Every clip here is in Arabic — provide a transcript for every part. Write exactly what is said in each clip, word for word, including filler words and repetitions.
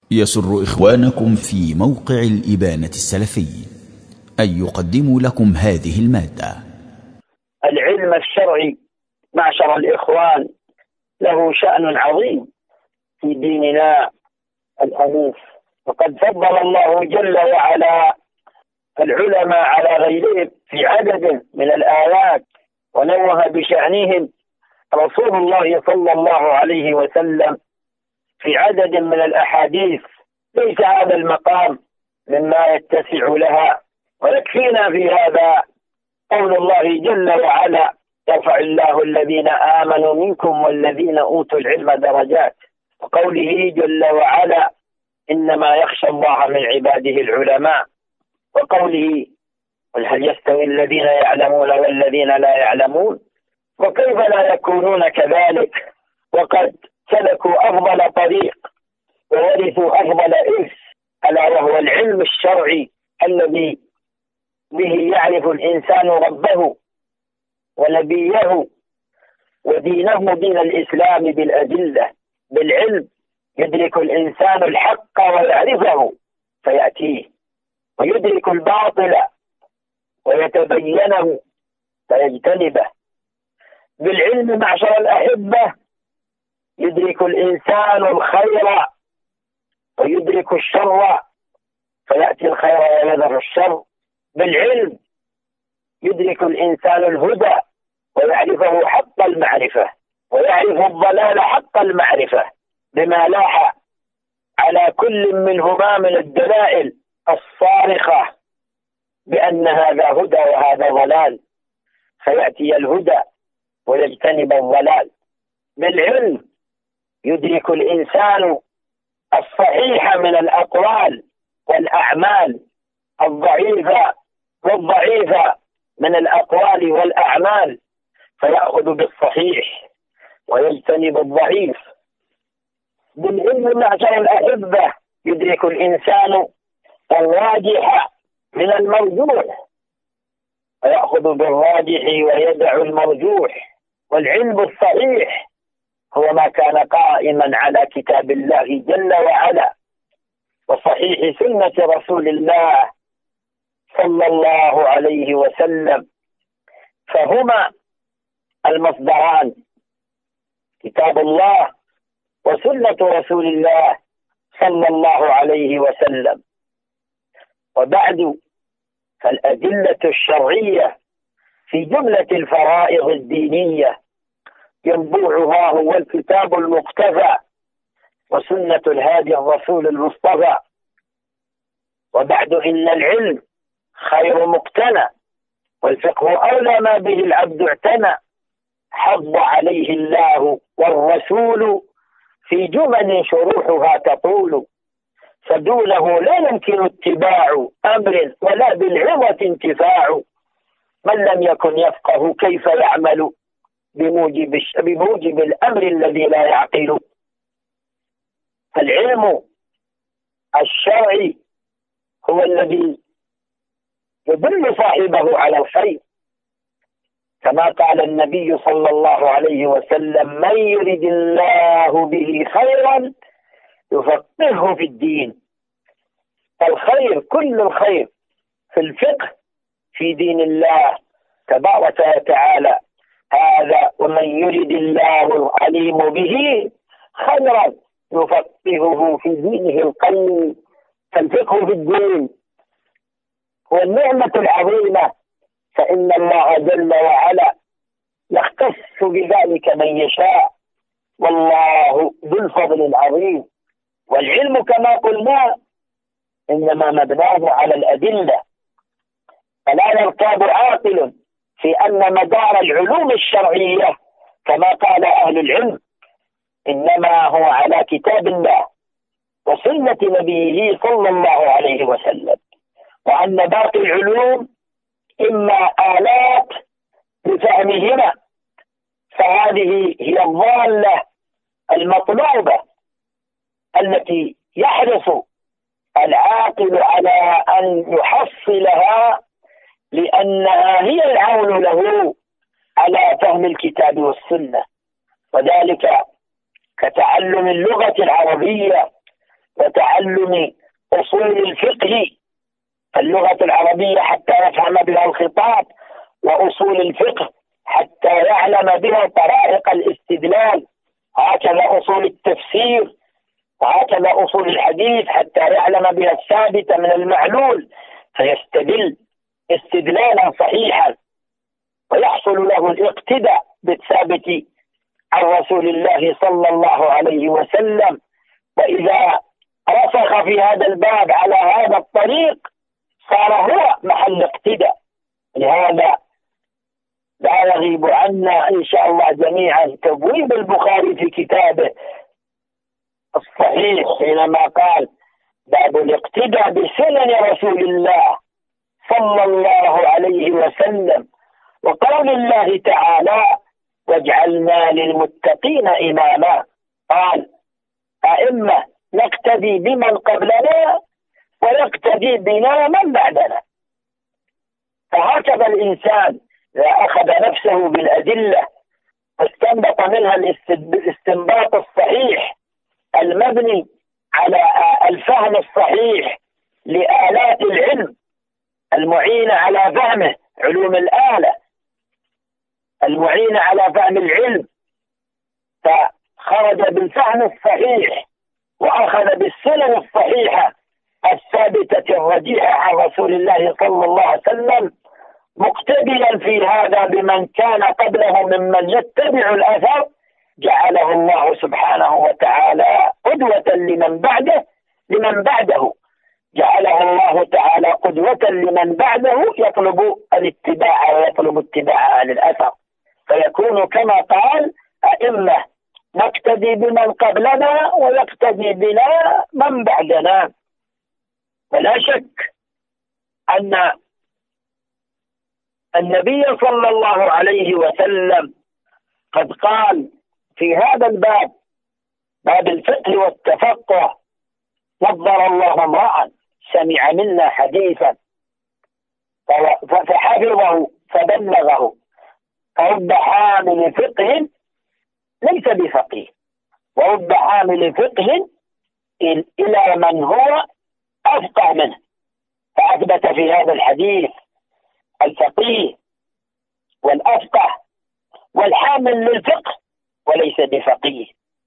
يسر إخوانكم في موقع الإبانة السلفي أن يقدموا لكم هذه المادة. العلم الشرعي معشر الإخوان له شأن عظيم في ديننا الحنيف، وقد فضل الله جل وعلا العلماء على غيرهم في عدد من الآيات، ونوه بشأنهم رسول الله صلى الله عليه وسلم في عدد من الأحاديث. ليس هذا المقام مما يتسع لها، ويكفينا في هذا قول الله جل وعلا: يرفع الله الذين آمنوا منكم والذين أوتوا العلم درجات، وقوله جل وعلا: إنما يخشى الله من عباده العلماء، وقوله: قل هل يستوي الذين يعلمون والذين لا يعلمون، وكيف لا يكونون كذلك وقد سلكوا أفضل طريق وورثوا أفضل إرث، ألا وهو العلم الشرعي الذي به يعرف الإنسان ربه ونبيه ودينه، دين الإسلام بالأدلة. بالعلم يدرك الإنسان الحق ويعرفه فيأتيه، ويدرك الباطل ويتبينه فيجتنبه. بالعلم معشر الأحبة يدرك الإنسان الخير ويدرك الشر فيأتي الخير ويذر الشر. بالعلم يدرك الإنسان الهدى ويعرفه حق المعرفة، ويعرف الضلال حق المعرفة بما لاح على كل منهما من الدلائل الصارخة بأن هذا هدى وهذا ضلال، فيأتي الهدى ويجتنب الضلال. بالعلم يدرك الإنسان الصحيح من الأقوال والأعمال، الضعيفة والضعيفة من الأقوال والأعمال، فيأخذ بالصحيح ويجتنب الضعيف. بالعلم معشر الأحبة يدرك الإنسان الراجح من المرجوح ويأخذ بالراجح ويدع المرجوح. والعلم الصحيح هو ما كان قائما على كتاب الله جل وعلا وصحيح سنة رسول الله صلى الله عليه وسلم، فهما المصدران كتاب الله وسنة رسول الله صلى الله عليه وسلم. وبعد، فالأدلة الشرعية في جملة الفرائض الدينية ينبوعها هو الكتاب المقتفى وسنة الهادي الرسول المصطفى. وبعد، إن العلم خير مقتنى، والفقه أولى ما به العبد اعتنى، حض عليه الله والرسول في جمل شروحها تطول، فدونه لا يمكن اتباع أمر ولا بالعظة انتفاع، من لم يكن يفقه كيف يعمل بموجب, بموجب الأمر الذي لا يعقل. العلم الشرعي هو الذي يدل صاحبه على الخير، كما قال النبي صلى الله عليه وسلم: من يرد الله به خيرا يفقهه في الدين. الخير كل الخير في الفقه في دين الله تبارك وتعالى هذا: ومن يرد الله العليم به خيرا يفقهه في دينه القيم. فالفقه في الدين هو النعمة العظيمة، فإن الله جل وعلا يختص بذلك من يشاء، والله ذو الفضل العظيم. والعلم كما قلنا إنما مبناه على الأدلة، فلا يرتاب عاقل في أن مدار العلوم الشرعية كما قال أهل العلم إنما هو على كتاب الله وسنة نبيه صلى الله عليه وسلم، وأن باقي العلوم إما آلات لفهمهما، فهذه هي الضالة المطلوبة التي يحرص العاقل على أن يحصلها، لأنها هي العون له على فهم الكتاب والسنة، وذلك كتعلم اللغة العربية وتعلم أصول الفقه اللغة العربية حتى يفهم بها الخطاب، وأصول الفقه حتى يعلم بها طرائق الاستدلال، هكذا أصول التفسير، وهكذا أصول الحديث حتى يعلم بها الثابت من المعلول، فيستدل استدلالا صحيحا ويحصل له الاقتداء بالثابت عن رسول الله صلى الله عليه وسلم. وإذا رسخ في هذا الباب على هذا الطريق صار هو محل اقتداء. لهذا لا يغيب عنا إن شاء الله جميعا تبويب البخاري في كتابه الصحيح حينما قال: باب الاقتداء بسنن رسول الله صلى الله عليه وسلم، وقول الله تعالى: واجعلنا للمتقين إماما. قال: أئمة نقتدي بمن قبلنا ويقتدي بنا من بعدنا. فهكذا الإنسان إذا أخذ نفسه بالأدلة واستنبط منها الاستنباط الصحيح المبني على الفهم الصحيح لآلات العلم المعينة على فهمه، علوم الآلة المعينة على فهم العلم، فخرج بالفهم الصحيح وأخذ بالسنن الصحيحة الثابتة الرجيحة عن رسول الله صلى الله عليه وسلم، مقتديا في هذا بمن كان قبله ممن يتبع الأثر، جعله الله سبحانه وتعالى قدوة لمن بعده لمن بعده جعله الله تعالى قدوة لمن بعده يطلب الاتباع ويطلب اتباع أهل الأثر، فيكون كما قال: أئمة نقتدي بمن قبلنا ويقتدي بنا من بعدنا. ولا شك أن النبي صلى الله عليه وسلم قد قال في هذا الباب، باب الفقه والتفقه: نظر الله امرأ سمع منا حديثا فحفظه فبلغه، فرب حامل فقه ليس بفقيه، ورب حامل فقه إلى من هو أفقه منه. فأثبت في هذا الحديث الفقيه والأفقه والحامل للفقه وليس بفقيه.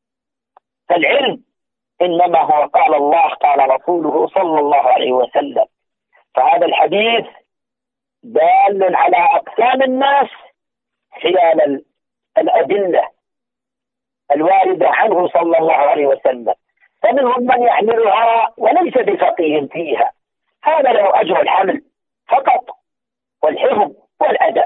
فالعلم إنما هو قال الله قال رسوله صلى الله عليه وسلم. فهذا الحديث دال على أقسام الناس خلال الأدلة الواردة عنه صلى الله عليه وسلم، فمنهم من يحملها وليس بفقيه فيها، هذا له أجر الحمل فقط والحفظ والأداء،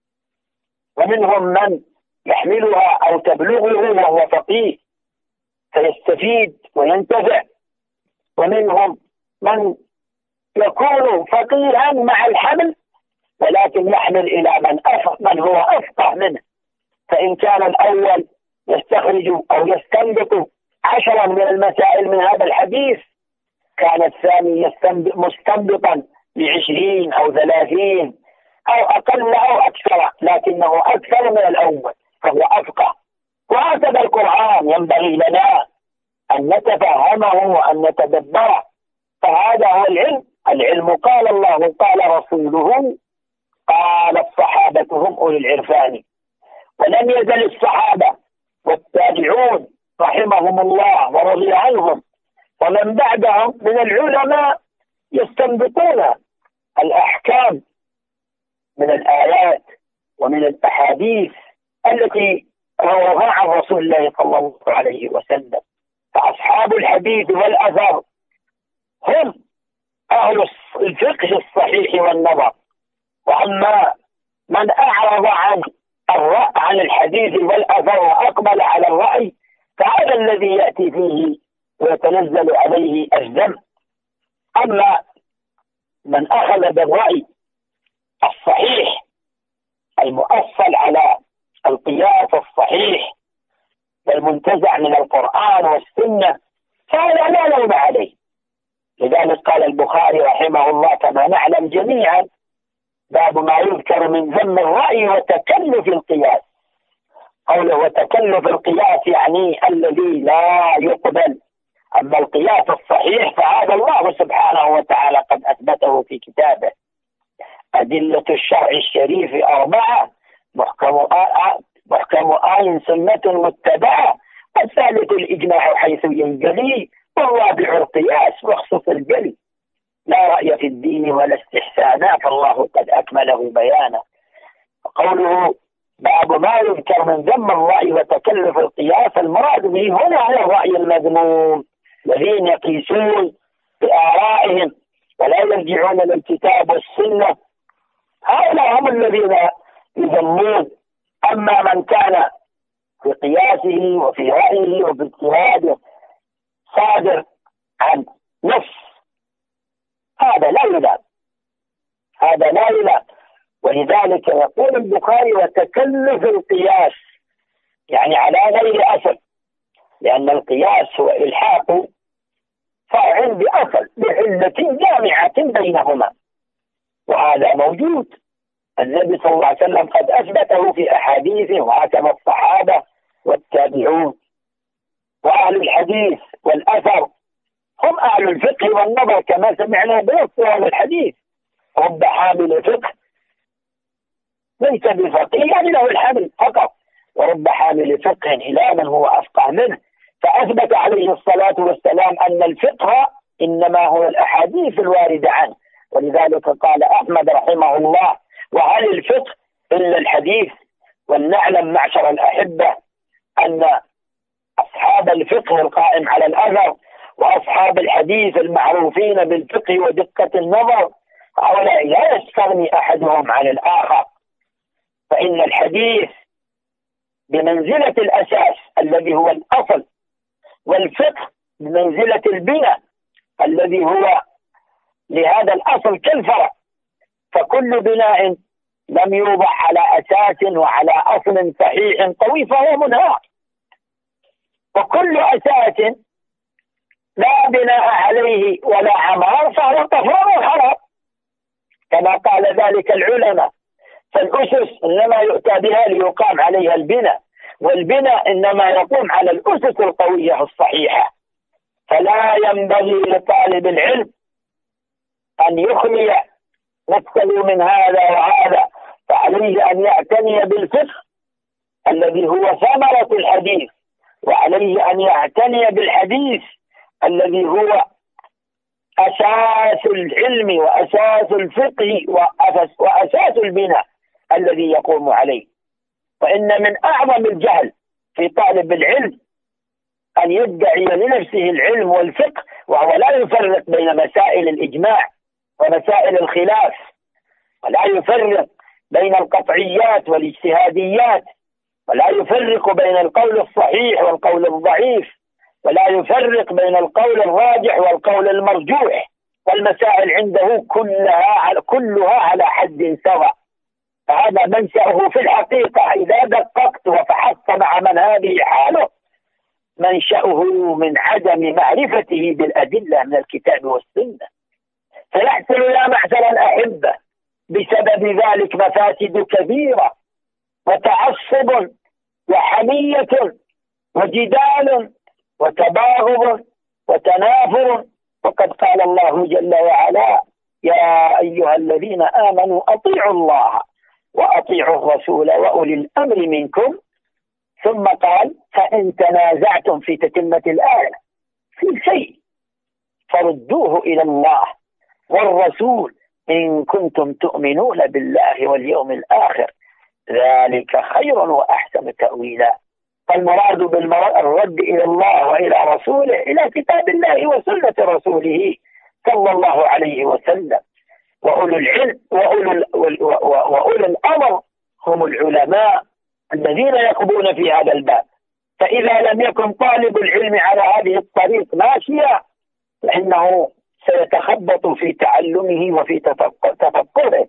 ومنهم من يحملها أو تبلغه وهو فقيه فيستفيد وينتفع، ومنهم من يكون فقيها مع الحمل ولكن يحمل إلى من أفق من هو أفقه منه، فإن كان الأول يستخرج أو يستنبط عشرا من المسائل من هذا الحديث، كان الثاني مستنبطا لعشرين أو ثلاثين أو أقل أو أكثر، لكنه أكثر من الأول فهو أفقه. وهكذا القرآن ينبغي لنا أن نتفهمه وأن نتدبره، فهذا هو العلم. العلم قال الله قال رسوله قال الصحابة هم أولي العرفان. ولم يزل الصحابة والتابعون رحمهم الله ورضي عنهم ومن بعدهم من العلماء يستنبطون الأحكام من الآيات ومن الأحاديث التي روها عن رسول الله صلى الله عليه وسلم. فأصحاب الحديث والأثر هم أهل الفقه الصحيح والنظر. وأما من أعرض عن الرأي عن الحديث والأثر وأقبل على الرأي فهذا الذي يأتي فيه ويتنزل عليه الذم. أما من أخذ بالرأي الصحيح المؤصل على القياس الصحيح والمنتزع من القرآن والسنة فهذا لا لوم عليه. لذلك قال البخاري رحمه الله كما نعلم جميعا: باب ما يذكر من ذم الرأي وتكلف القياس. قوله وتكلف القياس يعني الذي لا يقبل أما القياس الصحيح فهذا الله سبحانه وتعالى قد أثبته في كتابه. أدلة الشرع الشريف أربعة: محكم آه محكم آي سنة متبعة، الثالث الإجماع حيث ينجلي، والرابع القياس وخصوص الجلي. لا رأي في الدين ولا استحسانا فالله قد أكمله بيانا. قوله باب ما يذكر من ذم الرأي وتكلف القياس، المراد به هنا هو الرأي المذموم، الذين يقيسون بآرائهم ولا يرجعون للكتاب والسنة، هؤلاء هم الذين يذمون. أما من كان في قياسه وفي رأيه وفي اجتهاده صادر عن نص، هذا لا يلام، هذا لا يلام. ولذلك يقول البخاري وتكلف القياس، يعني على غير أصل، لأن القياس هو إلحاق فرع بأصل بعلة جامعة بينهما، وهذا موجود. النبي صلى الله عليه وسلم قد أثبته في أحاديثه، وهكذا الصحابة والتابعون. وأهل الحديث والأثر هم أهل الفقه والنظر، كما سمعنا بنص هذا الحديث: رب حامل فقه ليس بفقيه، يعني له الحمل فقط، ورب حامل فقه إلى من هو أفقه منه. فأثبت عليه الصلاة والسلام أن الفقه إنما هو الأحاديث الواردة عنه. ولذلك قال أحمد رحمه الله: وهل الفقه إلا الحديث؟ ولنعلم معشر الأحبة أن أصحاب الفقه القائم على الأثر وأصحاب الحديث المعروفين بالفقه ودقة النظر، هؤلاء لا يستغني أحدهم عن الآخر، فإن الحديث بمنزلة الأساس الذي هو الأصل، والفقه بمنزلة البناء الذي هو لهذا الأصل كالفرع. فكل بناء لم يوضع على أساس وعلى أصل صحيح قوي فهو منهار، وكل أساس لا بناء عليه ولا عمار فهو طفران وخراب، كما قال ذلك العلماء. فالأسس إنما يؤتى بها ليقام عليها البناء، والبناء إنما يقوم على الأسس القوية الصحيحة. فلا ينبغي لطالب العلم أن يخلي نفسه من هذا وهذا، فعليه أن يعتني بالفقه الذي هو ثمرة الحديث، وعليه أن يعتني بالحديث الذي هو أساس العلم وأساس الفقه وأساس البناء الذي يقوم عليه. وإن من أعظم الجهل في طالب العلم أن يدعي لنفسه العلم والفقه وهو لا يفرق بين مسائل الإجماع ومسائل الخلاف، ولا يفرق بين القطعيات والاجتهاديات، ولا يفرق بين القول الصحيح والقول الضعيف، ولا يفرق بين القول الراجح والقول المرجوح، والمسائل عنده كلها على كلها على حد سواء. فهذا منشأه في الحقيقة إذا دققت وفحصت مع من هذه حاله منشأه من عدم معرفته بالأدلة من الكتاب والسنة. فيحصل يا معشر الأحبة بسبب ذلك مفاسد كبيرة، وتعصب وحمية وجدال وتباغض وتنافر. وقد قال الله جل وعلا: يا أيها الذين آمنوا أطيعوا الله وأطيعوا الرسول وأولي الأمر منكم. ثم قال: فإن تنازعتم في تتمة الآية في شيء فردوه إلى الله والرسول إن كنتم تؤمنون بالله واليوم الآخر، ذلك خير وأحسن تأويلا. فالمراد بالرد إلى الله وإلى رسوله إلى كتاب الله وسنة رسوله صلى الله عليه وسلم. وأولو العلم وأولو, وأولو الأمر هم العلماء الذين يقضون في هذا الباب. فإذا لم يكن طالب العلم على هذه الطريق ماشيا فإنه سيتخبط في تعلمه وفي تفقهه،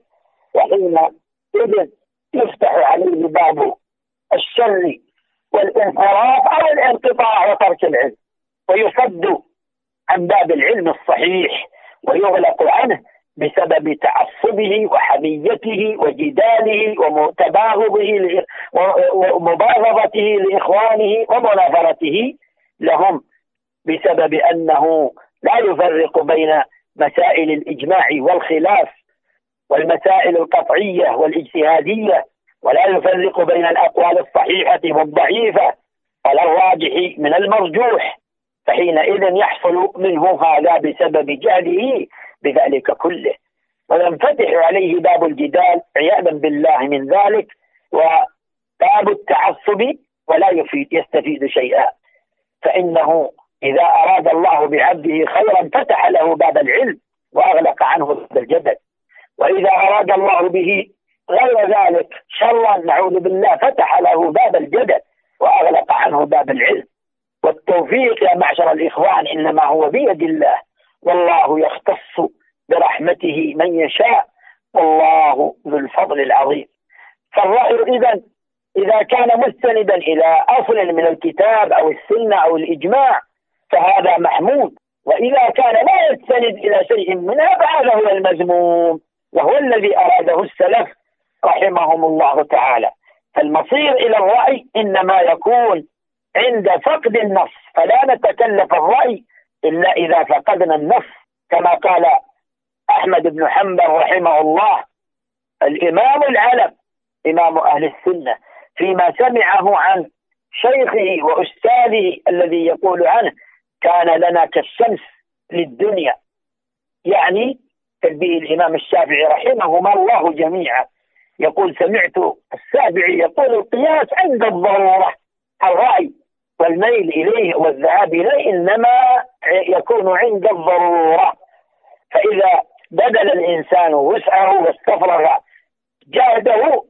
وحينئذ يفتح عليه باب الشر والانحراف أو الانقطاع وترك العلم، ويصد عن باب العلم الصحيح ويغلق عنه بسبب تعصبه وحميته وجداله وتباغضه ومباغضته لإخوانه ومنافرته لهم بسبب أنه لا يفرق بين مسائل الإجماع والخلاف والمسائل القطعية والاجتهادية، ولا يفرق بين الأقوال الصحيحة والضعيفة ولا الراجح من المرجوح، فحينئذ يحصل منه هذا بسبب جهله بذلك كله، وينفتح عليه باب الجدال عياذا بالله من ذلك، وباب التعصب ولا يفيد يستفيد شيئا. فإنه إذا أراد الله بعبده خيرا فتح له باب العلم وأغلق عنه باب الجدل، وإذا أراد الله به غير ذلك شرا نعوذ بالله فتح له باب الجدل وأغلق عنه باب العلم. والتوفيق يا معشر الإخوان إنما هو بيد الله، والله يختص برحمته من يشاء، والله ذو الفضل العظيم. فالرأي إذن إذا كان مستندا إلى أصل من الكتاب أو السنة أو الإجماع فهذا محمود، وإذا كان لا يستند إلى شيء منها فهذا هو المذموم، وهو الذي أراده السلف رحمهم الله تعالى. فالمصير إلى الرأي إنما يكون عند فقد النص، فلا نتكلف الرأي إلا إذا فقدنا النص، كما قال أحمد بن حنبل رحمه الله الإمام العلم إمام أهل السنة فيما سمعه عن شيخه وأستاذه الذي يقول عنه كان لنا كالشمس للدنيا، يعني تنبيه الإمام الشافعي رحمهما الله جميعا، يقول سمعت الشافعي يقول القياس عند الضرورة، الرأي والميل إليه والذهاب إليه إنما يكون عند الضرورة، فإذا بذل الإنسان وسعه واستفرغ جهده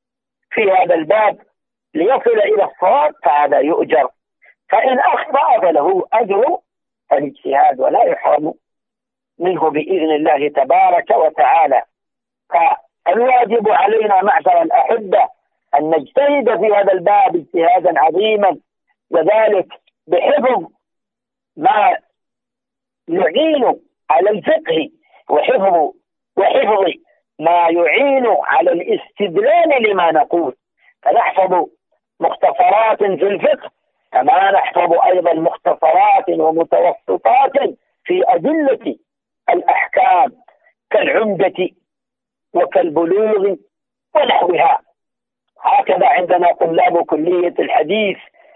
في هذا الباب ليصل إلى الصواب فهذا يؤجر، فإن أخطأ فله أجر الاجتهاد ولا يحرم منه بإذن الله تبارك وتعالى. فالواجب علينا معشر الأحبة أن نجتهد في هذا الباب اجتهادا عظيما، وذلك بحفظ ما يعين على الفقه وحفظ وحفظ ما يعين على الاستدلال لما نقول، فنحفظ مختصرات في الفقه كما نحفظ أيضا مختصرات ومتوسطات في أدلة الأحكام كالعمدة وكالبلوغ ونحوها. هكذا عندنا طلاب كلية الحديث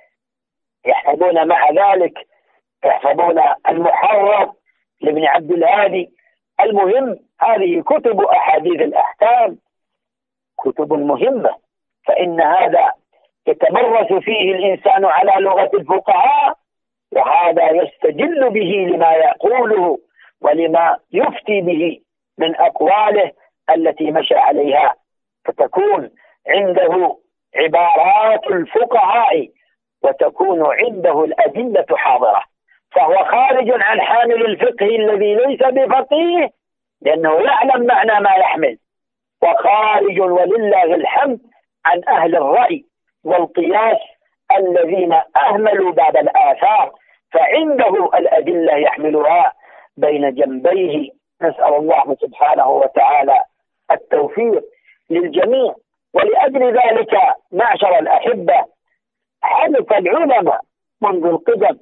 يحفظون مع ذلك يحفظون المحرر لابن عبد الهادي. المهم هذه كتب أحاديث الأحكام كتب مهمة، فإن هذا يتمرس فيه الإنسان على لغة الفقهاء، وهذا يستجل به لما يقوله ولما يفتي به من أقواله التي مشى عليها، فتكون عنده عبارات الفقهاء وتكون عنده الأدلة حاضرة، فهو خارج عن حامل الفقه الذي ليس بفقيه لأنه يعلم معنى ما يحمل، وخارج ولله الحمد عن أهل الرأي والقياس الذين أهملوا باب الآثار، فعنده الأدلة يحملها بين جنبيه. نسأل الله سبحانه وتعالى التوفيق للجميع. ولأجل ذلك معشر الأحبة حرص العلماء منذ القدم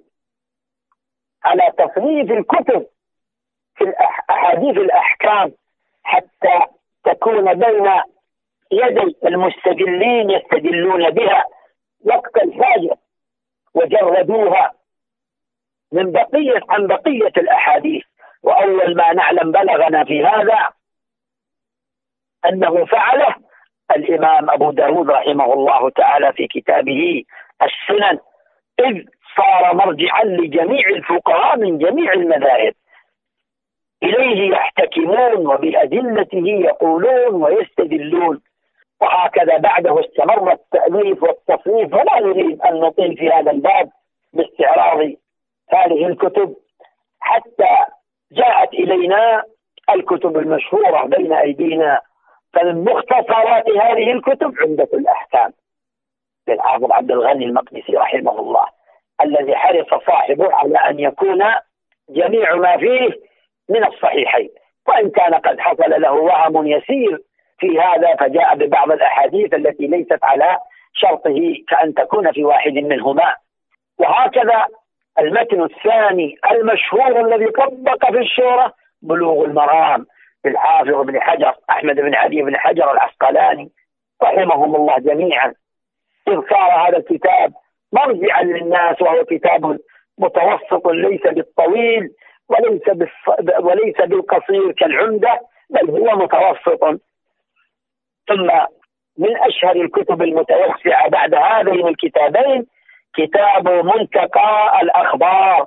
على تصنيف الكتب في أحاديث الأحكام حتى تكون بين يدي المستدلين يستدلون بها وقت الحاجة، وجردوها من بقية عن بقية الأحاديث. وأول ما نعلم بلغنا في هذا أنه فعله الإمام أبو داود رحمه الله تعالى في كتابه السنن، إذ صار مرجعا لجميع الفقهاء من جميع المذاهب، إليه يحتكمون وبأدلته يقولون ويستدلون. وهكذا بعده استمر التأليف والتصنيف، ولا نريد أن نطيل في هذا الباب باستعراض هذه الكتب حتى جاءت إلينا الكتب المشهورة بين أيدينا. فمن مختصرات هذه الكتب عمدة الأحكام للحافظ عبد الغني المقدسي رحمه الله، الذي حرص صاحبه على أن يكون جميع ما فيه من الصحيحين، وإن كان قد حصل له وهم يسير في هذا فجاء ببعض الأحاديث التي ليست على شرطه كأن تكون في واحد منهما. وهكذا المتن الثاني المشهور الذي طبق في الشورى بلوغ المرام للحافظ ابن حجر أحمد بن علي بن حجر العسقلاني رحمهم الله جميعا، إذ صار هذا الكتاب مرجعا للناس، وهو كتاب متوسط ليس بالطويل وليس وليس بالقصير كالعمدة، بل هو متوسط. ثم من أشهر الكتب المتوسعة بعد هذين الكتابين كتاب منتقى الأخبار،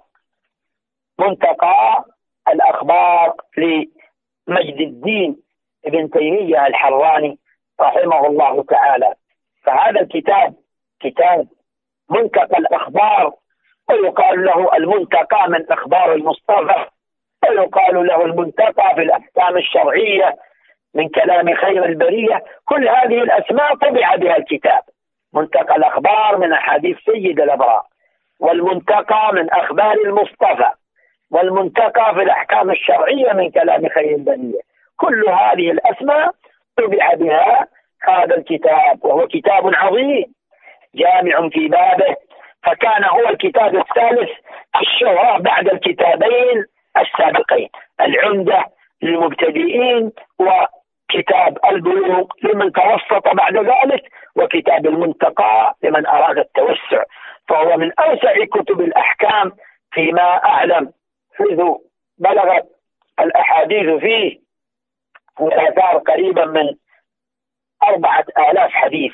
منتقى الأخبار لمجد الدين ابن تيمية الحراني رحمه الله تعالى. فهذا الكتاب كتاب منتقى الأخبار، ويقال له المنتقى من أخبار المصطفى، ويقال له المنتقى في الأحكام الشرعية من كلام خير البرية. كل هذه الأسماء طبع بها الكتاب. منتقى الأخبار من أحاديث سيد الأبرار، والمنتقى من أخبار المصطفى، والمنتقى في الأحكام الشرعية من كلام خير البرية. كل هذه الأسماء طبع بها هذا الكتاب، وهو كتاب عظيم جامع في بابه، فكان هو الكتاب الثالث الشهرة بعد الكتابين السابقين، العمدة للمبتدئين وكتاب البلوغ لمن توسط بعد ذلك، وكتاب المنتقى لمن أراد التوسع. فهو من أوسع كتب الأحكام فيما أعلم، حيث بلغت الأحاديث فيه والآثار قريبا من أربعة آلاف حديث،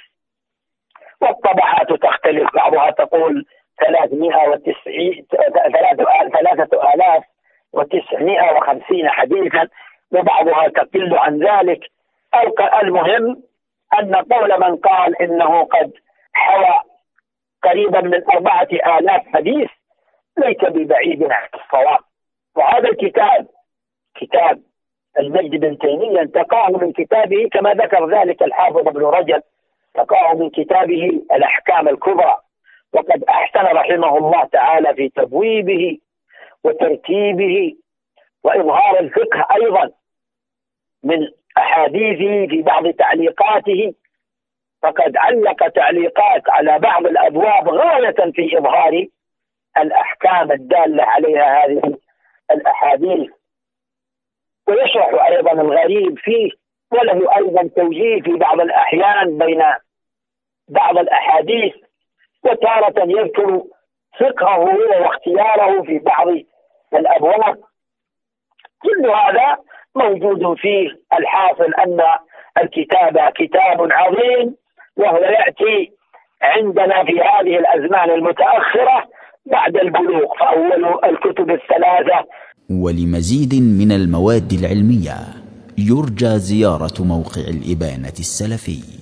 والطبعات تختلف، بعضها تقول ثلاثمائة وتسعين ثلاثة آلاف وتسعمائة وخمسين حديثا، وبعضها تقل عن ذلك. المهم أن قول من قال إنه قد حوى قريبا من أربعة آلاف حديث ليس ببعيد عن الصواب. وهذا الكتاب كتاب المجد بن تيمية انتقاه من كتابه كما ذكر ذلك الحافظ ابن رجب، انتقاه من كتابه الأحكام الكبرى، وقد أحسن رحمه الله تعالى في تبويبه وترتيبه وإظهار الفقه أيضا من أحاديثه في بعض تعليقاته، فقد علق تعليقات على بعض الأبواب غاية في إظهار الأحكام الدالة عليها هذه الأحاديث، ويشرح أيضا الغريب فيه، وله أيضا توجيه في بعض الأحيان بين بعض الأحاديث، وتارة يذكر فقهه واختياره في بعض الأبواب. كل هذا موجود فيه. الحاصل أن الكتاب كتاب عظيم، وهو يأتي عندنا في هذه الأزمان المتأخرة بعد البلوغ، فأول الكتب الثلاثة. ولمزيد من المواد العلمية يرجى زيارة موقع الإبانة السلفي.